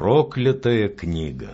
Проклятая книга.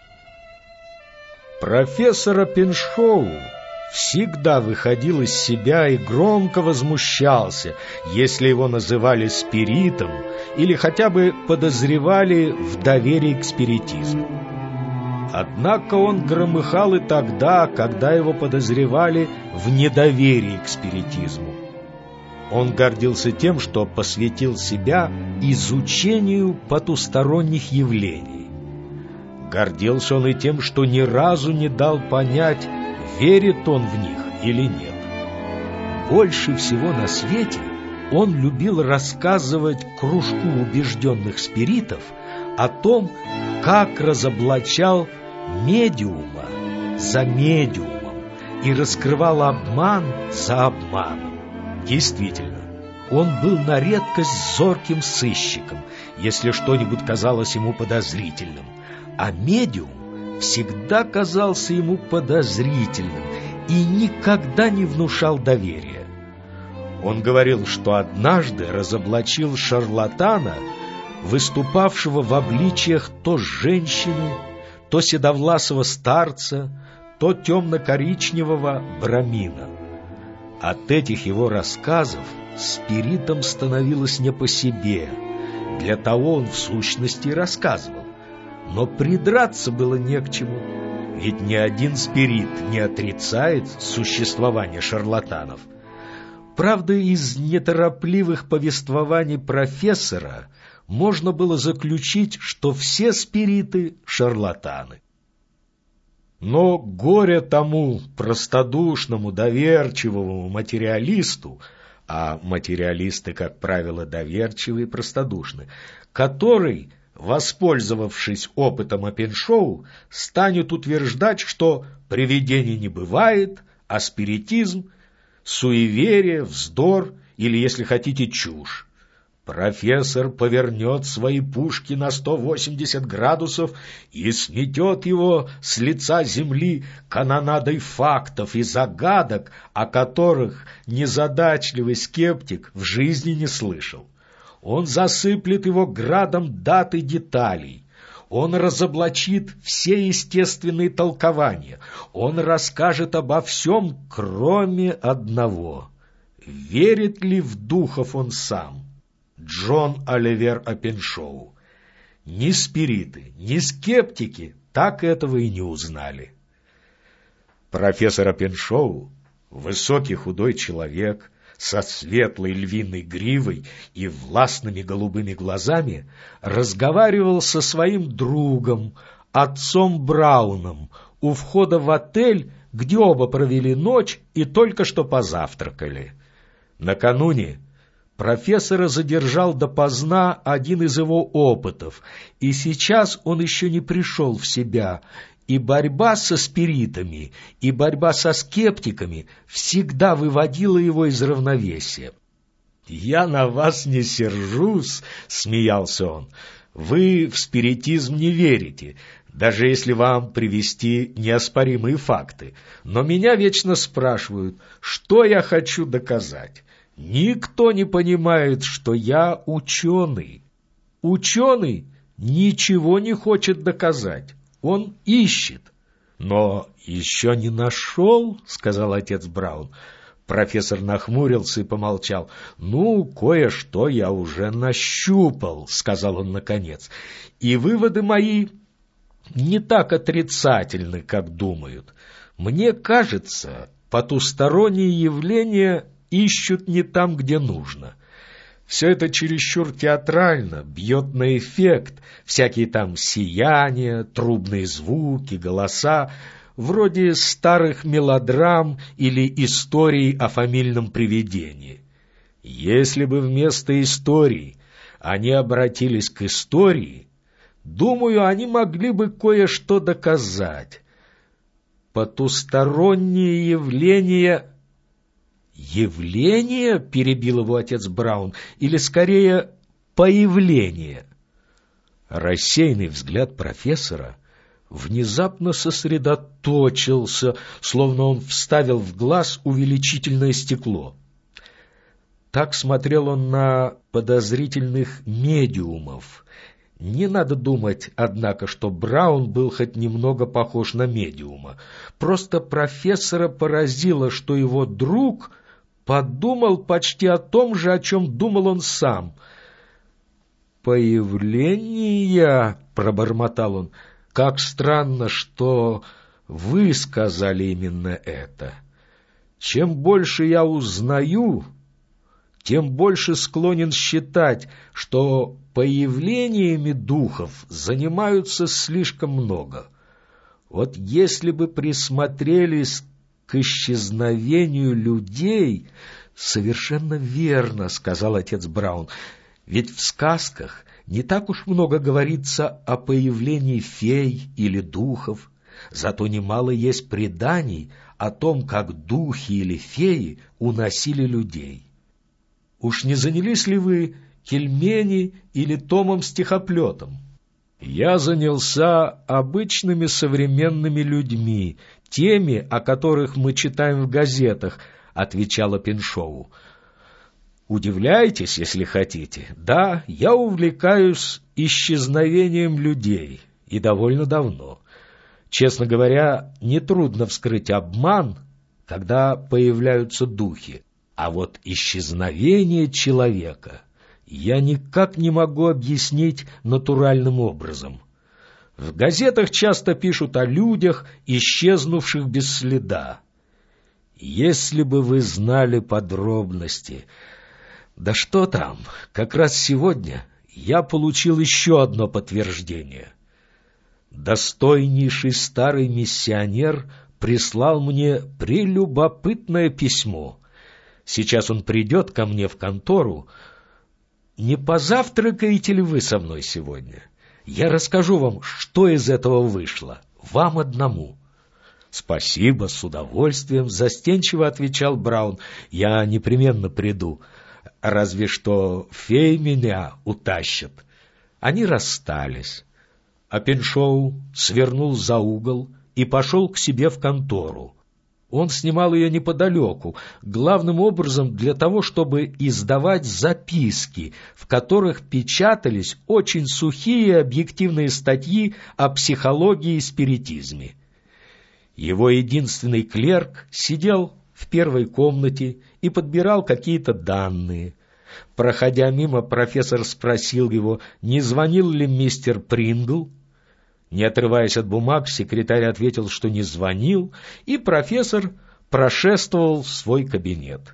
Профессор Оппеншоу всегда выходил из себя и громко возмущался, если его называли спиритом или хотя бы подозревали в доверии к спиритизму. Однако он громыхал и тогда, когда его подозревали в недоверии к спиритизму. Он гордился тем, что посвятил себя изучению потусторонних явлений. Гордился он и тем, что ни разу не дал понять, верит он в них или нет. Больше всего на свете он любил рассказывать кружку убежденных спиритов о том, как разоблачал медиума за медиумом и раскрывал обман за обманом. Действительно, он был на редкость зорким сыщиком, если что-нибудь казалось ему подозрительным, а медиум всегда казался ему подозрительным и никогда не внушал доверия. Он говорил, что однажды разоблачил шарлатана, выступавшего в обличиях то женщины, то седовласого старца, то темно-коричневого брамина. От этих его рассказов спиритам становилось не по себе. Для того он в сущности рассказывал. Но придраться было не к чему. Ведь ни один спирит не отрицает существование шарлатанов. Правда, из неторопливых повествований профессора можно было заключить, что все спириты — шарлатаны. Но горе тому простодушному, доверчивому материалисту, а материалисты, как правило, доверчивы и простодушны, который, воспользовавшись опытом Оппеншоу, станет утверждать, что привидений не бывает, а спиритизм — суеверие, вздор или, если хотите, чушь. Профессор повернет свои пушки на 180 градусов и сметет его с лица земли канонадой фактов и загадок, о которых незадачливый скептик в жизни не слышал. Он засыплет его градом дат и деталей. Он разоблачит все естественные толкования. Он расскажет обо всем, кроме одного. Верит ли в духов он сам? Джон Оливер Оппеншоу. Ни спириты, ни скептики так этого и не узнали. Профессор Оппеншоу, высокий худой человек, со светлой львиной гривой и властными голубыми глазами, разговаривал со своим другом, отцом Брауном, у входа в отель, где оба провели ночь и только что позавтракали. Накануне профессора задержал допоздна один из его опытов, и сейчас он еще не пришел в себя, и борьба со спиритами, и борьба со скептиками всегда выводила его из равновесия. «Я на вас не сержусь», — смеялся он, — «вы в спиритизм не верите, даже если вам привести неоспоримые факты, но меня вечно спрашивают, что я хочу доказать». Никто не понимает, что я ученый. Ученый ничего не хочет доказать, он ищет. Но еще не нашел, сказал отец Браун. Профессор нахмурился и помолчал. Ну, кое-что я уже нащупал, сказал он наконец. И выводы мои не так отрицательны, как думают. Мне кажется, потусторонние явления ищут не там, где нужно. Все это чересчур театрально, бьет на эффект, всякие там сияния, трубные звуки, голоса, вроде старых мелодрам или историй о фамильном привидении. Если бы вместо историй они обратились к истории, думаю, они могли бы кое-что доказать. Потусторонние явления... «Явление?» — перебил его отец Браун, или, скорее, «появление». Рассеянный взгляд профессора внезапно сосредоточился, словно он вставил в глаз увеличительное стекло. Так смотрел он на подозрительных медиумов, Не надо думать, однако, что Браун был хоть немного похож на медиума. Просто профессора поразило, что его друг подумал почти о том же, о чем думал он сам. «Появление», — пробормотал он, — «как странно, что вы сказали именно это. Чем больше я узнаю, тем больше склонен считать, что появлениями духов занимаются слишком много. Вот если бы присмотрелись к исчезновению людей...» «Совершенно верно», — сказал отец Браун, — «ведь в сказках не так уж много говорится о появлении фей или духов, зато немало есть преданий о том, как духи или феи уносили людей. Уж не занялись ли вы Кельмени или томом-стихоплетом?» «Я занялся обычными современными людьми, теми, о которых мы читаем в газетах», — отвечала Пиншоу. «Удивляйтесь, если хотите. Да, я увлекаюсь исчезновением людей, и довольно давно. Честно говоря, нетрудно вскрыть обман, когда появляются духи, а вот исчезновение человека я никак не могу объяснить натуральным образом. В газетах часто пишут о людях, исчезнувших без следа. Если бы вы знали подробности... Да что там, как раз сегодня я получил еще одно подтверждение. Достойнейший старый миссионер прислал мне прелюбопытное письмо. Сейчас он придет ко мне в контору. Не позавтракаете ли вы со мной сегодня? Я расскажу вам, что из этого вышло, вам одному». «Спасибо, с удовольствием», — застенчиво отвечал Браун. «Я непременно приду. Разве что фей меня утащат». Они расстались, а Пиншоу свернул за угол и пошел к себе в контору. Он снимал ее неподалеку, главным образом для того, чтобы издавать записки, в которых печатались очень сухие объективные статьи о психологии и спиритизме. Его единственный клерк сидел в первой комнате и подбирал какие-то данные. Проходя мимо, профессор спросил его, не звонил ли мистер Прингл. Не отрываясь от бумаг, секретарь ответил, что не звонил, и профессор прошествовал в свой кабинет.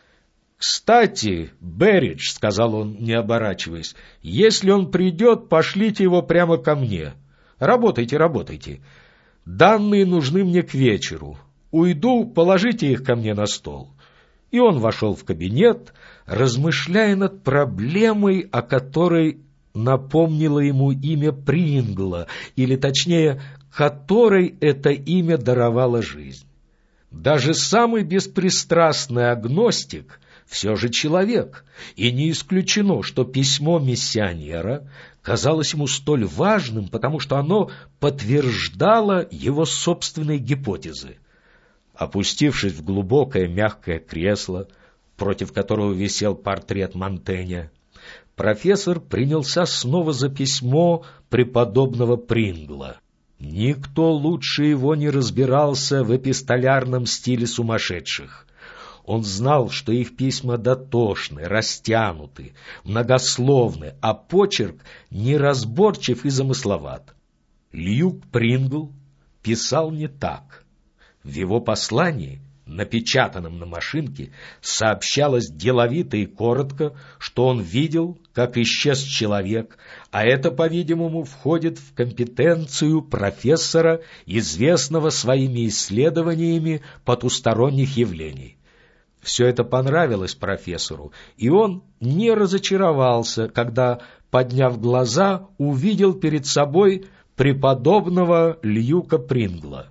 «Кстати, Берридж», — сказал он, не оборачиваясь, — «если он придет, пошлите его прямо ко мне. Работайте, работайте. Данные нужны мне к вечеру. Уйду, положите их ко мне на стол». И он вошел в кабинет, размышляя над проблемой, о которой напомнило ему имя Прингла, или, точнее, которой это имя даровало жизнь. Даже самый беспристрастный агностик все же человек, и не исключено, что письмо миссионера казалось ему столь важным, потому что оно подтверждало его собственные гипотезы. Опустившись в глубокое мягкое кресло, против которого висел портрет Монтэня, профессор принялся снова за письмо преподобного Прингла. Никто лучше его не разбирался в эпистолярном стиле сумасшедших. Он знал, что их письма дотошны, растянуты, многословны, а почерк неразборчив и замысловат. Льюк Прингл писал не так. В его послании, напечатанном на машинке, сообщалось деловито и коротко, что он видел, как исчез человек, а это, по-видимому, входит в компетенцию профессора, известного своими исследованиями потусторонних явлений. Все это понравилось профессору, и он не разочаровался, когда, подняв глаза, увидел перед собой преподобного Льюка Прингла.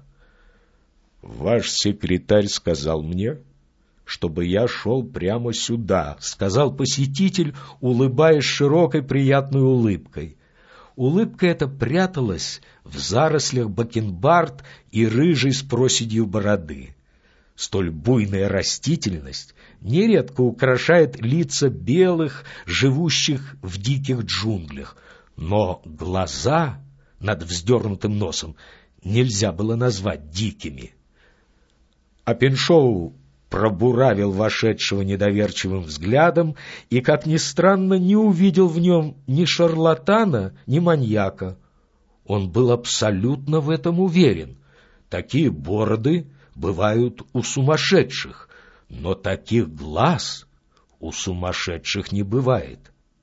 «Ваш секретарь сказал мне, чтобы я шел прямо сюда», — сказал посетитель, улыбаясь широкой приятной улыбкой. Улыбка эта пряталась в зарослях бакенбард и рыжей с проседью бороды. Столь буйная растительность нередко украшает лица белых, живущих в диких джунглях. Но глаза над вздернутым носом нельзя было назвать дикими. Опеншоу пробуравил вошедшего недоверчивым взглядом и, как ни странно, не увидел в нем ни шарлатана, ни маньяка. Он был абсолютно в этом уверен. Такие бороды бывают у сумасшедших, но таких глаз у сумасшедших не бывает.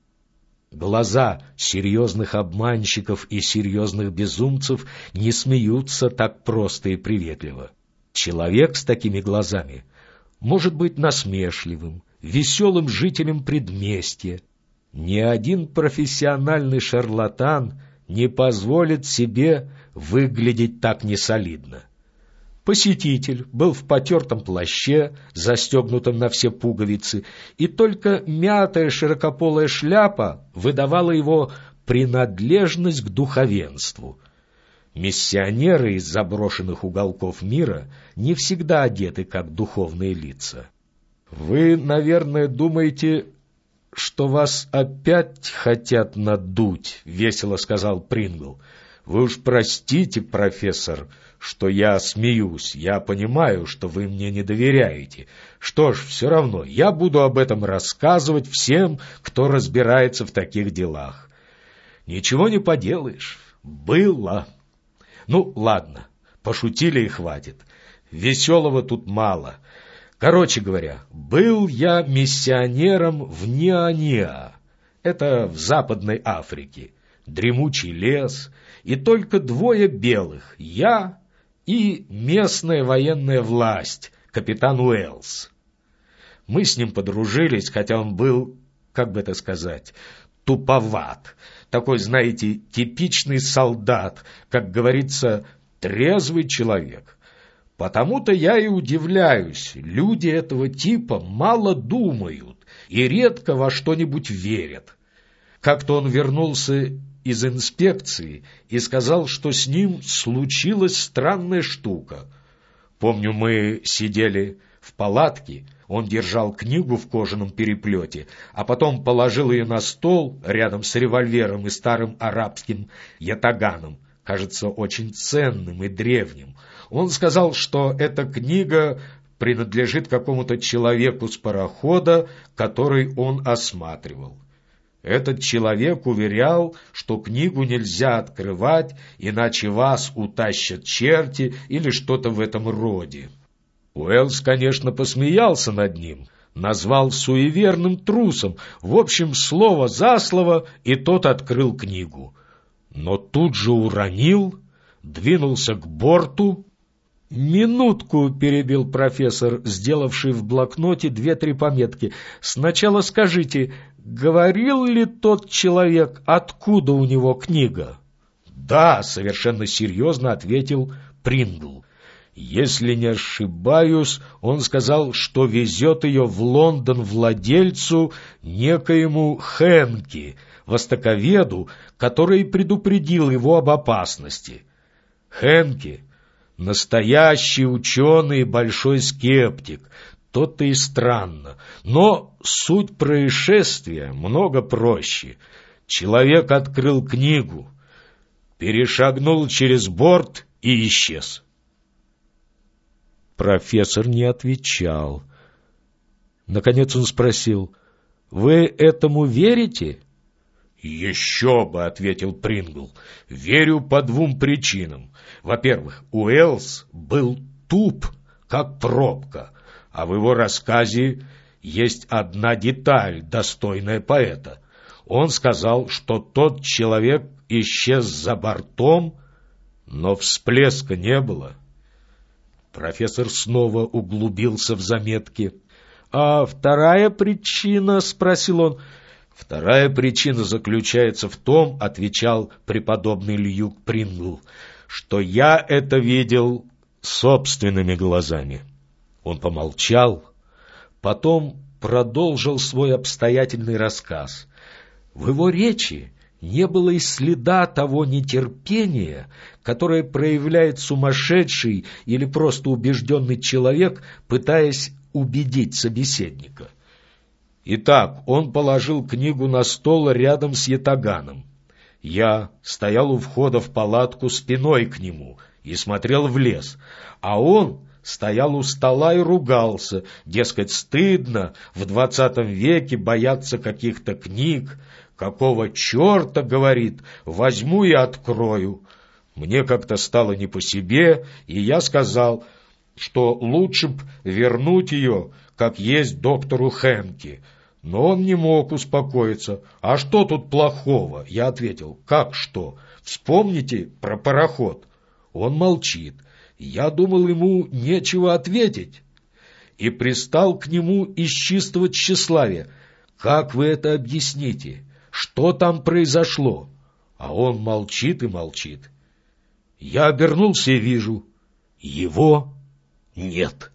Глаза серьезных обманщиков и серьезных безумцев не смеются так просто и приветливо. Человек с такими глазами может быть насмешливым, веселым жителем предместья. Ни один профессиональный шарлатан не позволит себе выглядеть так несолидно. Посетитель был в потертом плаще, застегнутом на все пуговицы, и только мятая широкополая шляпа выдавала его принадлежность к духовенству. Миссионеры из заброшенных уголков мира не всегда одеты как духовные лица. «Вы, наверное, думаете, что вас опять хотят надуть», — весело сказал Прингл. «Вы уж простите, профессор, что я смеюсь. Я понимаю, что вы мне не доверяете. Что ж, все равно, я буду об этом рассказывать всем, кто разбирается в таких делах. Ничего не поделаешь. Было. Ну, ладно, пошутили и хватит. Веселого тут мало. Короче говоря, был я миссионером в Нианиа. Это в Западной Африке. Дремучий лес, и только двое белых, я и местная военная власть, капитан Уэллс. Мы с ним подружились, хотя он был, как бы это сказать, туповат. Такой, знаете, типичный солдат, как говорится, трезвый человек. Потому-то я и удивляюсь, люди этого типа мало думают и редко во что-нибудь верят. Как-то он вернулся из инспекции и сказал, что с ним случилась странная штука. Помню, мы сидели в палатке, он держал книгу в кожаном переплете, а потом положил ее на стол рядом с револьвером и старым арабским ятаганом, кажется, очень ценным и древним. Он сказал, что эта книга принадлежит какому-то человеку с парохода, который он осматривал. Этот человек уверял, что книгу нельзя открывать, иначе вас утащат черти или что-то в этом роде. Уэллс, конечно, посмеялся над ним, назвал суеверным трусом, в общем, слово за слово, и тот открыл книгу. Но тут же уронил, двинулся к борту. «Минутку», — перебил профессор, сделавший в блокноте 2-3 пометки. «Сначала скажите, говорил ли тот человек, откуда у него книга?» «Да», — совершенно серьезно ответил Прингл. «Если не ошибаюсь, он сказал, что везет ее в Лондон владельцу, некоему Хэнки, востоковеду, который предупредил его об опасности. Хэнки — настоящий ученый и большой скептик, то-то и странно, но суть происшествия много проще. Человек открыл книгу, перешагнул через борт и исчез». Профессор не отвечал. Наконец он спросил: «Вы этому верите?» «Еще бы», — ответил Прингл. «Верю по 2 причинам. Во-первых, Уэллс был туп, как пробка, а в его рассказе есть одна деталь, достойная поэта. Он сказал, что тот человек исчез за бортом, но всплеска не было». Профессор снова углубился в заметки. «А вторая причина?» — спросил он. «Вторая причина заключается в том, — отвечал преподобный Льюк Прингл, — что я это видел собственными глазами». Он помолчал, потом продолжил свой обстоятельный рассказ. В его речи не было и следа того нетерпения, которое проявляет сумасшедший или просто убежденный человек, пытаясь убедить собеседника. Итак, он положил книгу на стол рядом с ятаганом. Я стоял у входа в палатку спиной к нему и смотрел в лес, а он стоял у стола и ругался, дескать, стыдно в 20 веке бояться каких-то книг. «Какого черта, — говорит, — возьму и открою». Мне как-то стало не по себе, и я сказал, что лучше б вернуть ее, как есть, доктору Хенке. Но он не мог успокоиться. «А что тут плохого?» Я ответил. «Как что? Вспомните про пароход». Он молчит. Я думал, ему нечего ответить, и пристал к нему из чистого тщеславия. «Как вы это объясните? Что там произошло?» А он молчит и молчит. Я обернулся и вижу, его нет.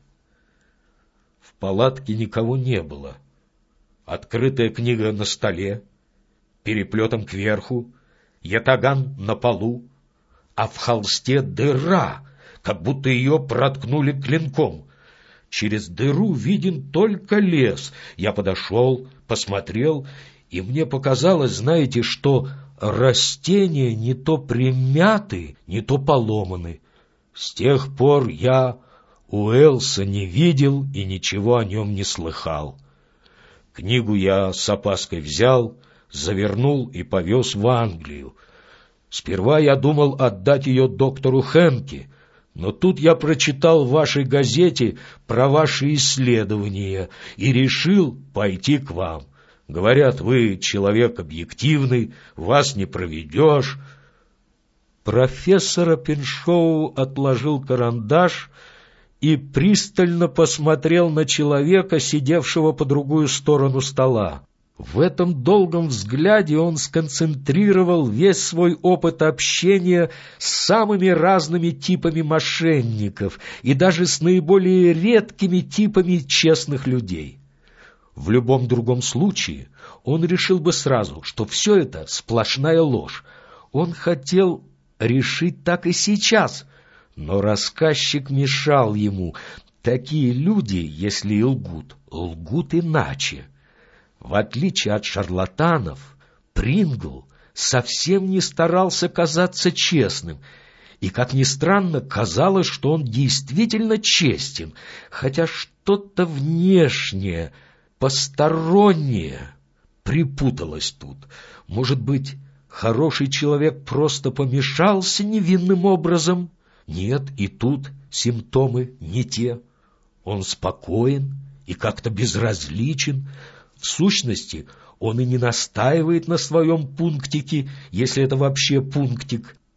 В палатке никого не было. Открытая книга на столе, переплетом кверху, ятаган на полу, а в холсте дыра, как будто ее проткнули клинком. Через дыру виден только лес. Я подошел, посмотрел, и мне показалось, знаете, что растения не то примяты, не то поломаны. С тех пор я Уэллса не видел и ничего о нем не слыхал. Книгу я с опаской взял, завернул и повез в Англию. Сперва я думал отдать ее доктору Хенке, но тут я прочитал в вашей газете про ваши исследования и решил пойти к вам. Говорят, вы человек объективный, вас не проведешь. Профессор Оппеншоу отложил карандаш и пристально посмотрел на человека, сидевшего по другую сторону стола. В этом долгом взгляде он сконцентрировал весь свой опыт общения с самыми разными типами мошенников и даже с наиболее редкими типами честных людей. В любом другом случае он решил бы сразу, что все это сплошная ложь. Он хотел решить так и сейчас, но рассказчик мешал ему. Такие люди, если и лгут, лгут иначе. В отличие от шарлатанов, Прингл совсем не старался казаться честным, и, как ни странно, казалось, что он действительно честен, хотя что-то внешнее, постороннее припуталось тут. Может быть, хороший человек просто помешался невинным образом? Нет, и тут симптомы не те. Он спокоен и как-то безразличен. В сущности, он и не настаивает на своем пунктике, если это вообще пунктик.